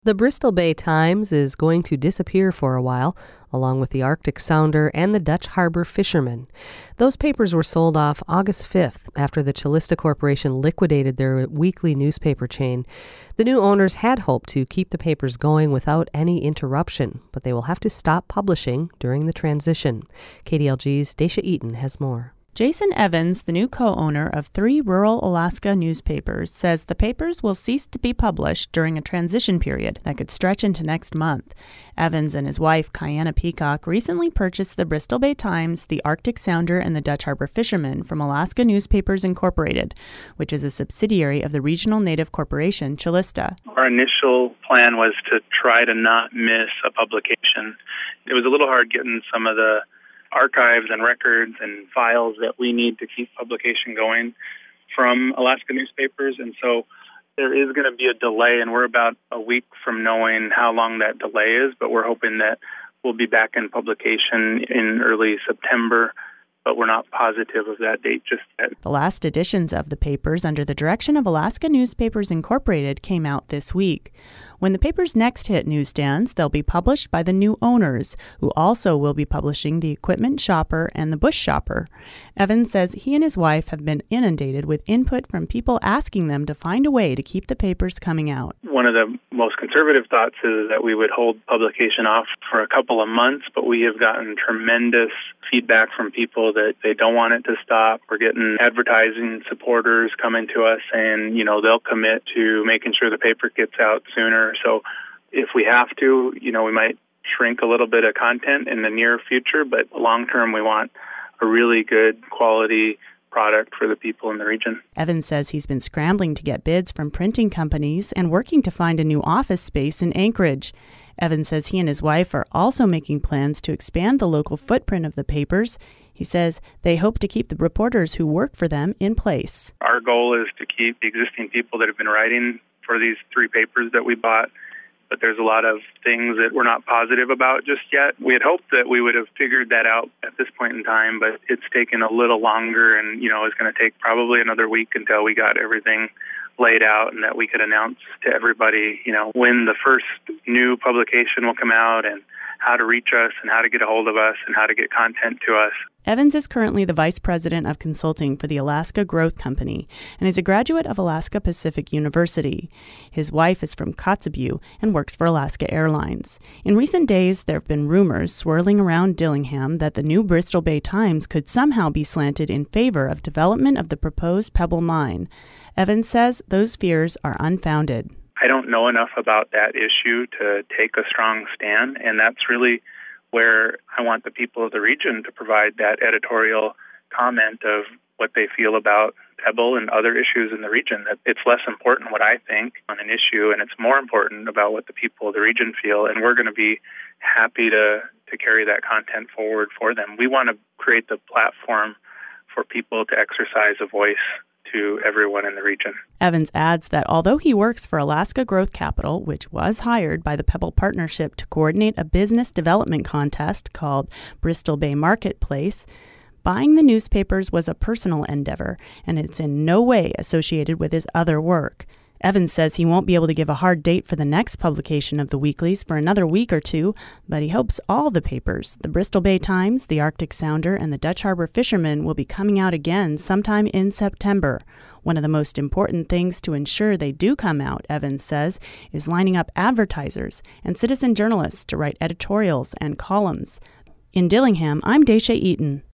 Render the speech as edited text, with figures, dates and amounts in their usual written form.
The Bristol Bay Times is going to disappear for a while, along with the Arctic Sounder and the Dutch Harbor Fisherman. Those papers were sold off August 5th after the Calista Corporation liquidated their weekly newspaper chain. The new owners had hoped to keep the papers going without any interruption, but they will have to stop publishing during the transition. KDLG's Dacia Eaton has more. Jason Evans, the new co-owner of 3 rural Alaska newspapers, says the papers will cease to be published during a transition period that could stretch into next month. Evans and his wife, Kiana Peacock, recently purchased the Bristol Bay Times, the Arctic Sounder, and the Dutch Harbor Fisherman from Alaska Newspapers Incorporated, which is a subsidiary of the regional native corporation Calista. Our initial plan was to try to not miss a publication. It was a little hard getting some of the archives and records and files that we need to keep publication going from Alaska newspapers. And so there is going to be a delay, and we're about a week from knowing how long that delay is, but we're hoping that we'll be back in publication in early September, but we're not positive of that date just yet. The last editions of the papers under the direction of Alaska Newspapers Incorporated came out this week. When the papers next hit newsstands, they'll be published by the new owners, who also will be publishing the Equipment Shopper and the Bush Shopper. Evans says he and his wife have been inundated with input from people asking them to find a way to keep the papers coming out. One of the most conservative thoughts is that we would hold publication off for a couple of months, but we have gotten tremendous feedback from people that they don't want it to stop. We're getting advertising supporters coming to us saying, they'll commit to making sure the paper gets out sooner. So if we have to, we might shrink a little bit of content in the near future, but long term we want a really good quality product for the people in the region. Evans says he's been scrambling to get bids from printing companies and working to find a new office space in Anchorage. Evans says he and his wife are also making plans to expand the local footprint of the papers. He says they hope to keep the reporters who work for them in place. Our goal is to keep the existing people that have been writing for these 3 papers that we bought, but there's a lot of things that we're not positive about just yet. We had hoped that we would have figured that out at this point in time, but it's taken a little longer, and it's going to take probably another week until we got everything laid out and that we could announce to everybody, when the first new publication will come out and how to reach us and how to get a hold of us and how to get content to us. Evans is currently the vice president of consulting for the Alaska Growth Company and is a graduate of Alaska Pacific University. His wife is from Kotzebue and works for Alaska Airlines. In recent days, there have been rumors swirling around Dillingham that the new Bristol Bay Times could somehow be slanted in favor of development of the proposed Pebble Mine. Evans says those fears are unfounded. I don't know enough about that issue to take a strong stand, and that's really where I want the people of the region to provide that editorial comment of what they feel about Pebble and other issues in the region. That it's less important what I think on an issue, and it's more important about what the people of the region feel, and we're going to be happy to carry that content forward for them. We want to create the platform for people to exercise a voice to everyone in the region. Evans adds that although he works for Alaska Growth Capital, which was hired by the Pebble Partnership to coordinate a business development contest called Bristol Bay Marketplace, buying the newspapers was a personal endeavor, and it's in no way associated with his other work. Evans says he won't be able to give a hard date for the next publication of the weeklies for another week or 2, but he hopes all the papers, the Bristol Bay Times, the Arctic Sounder, and the Dutch Harbor Fisherman, will be coming out again sometime in September. One of the most important things to ensure they do come out, Evans says, is lining up advertisers and citizen journalists to write editorials and columns. In Dillingham, I'm Dacia Eaton.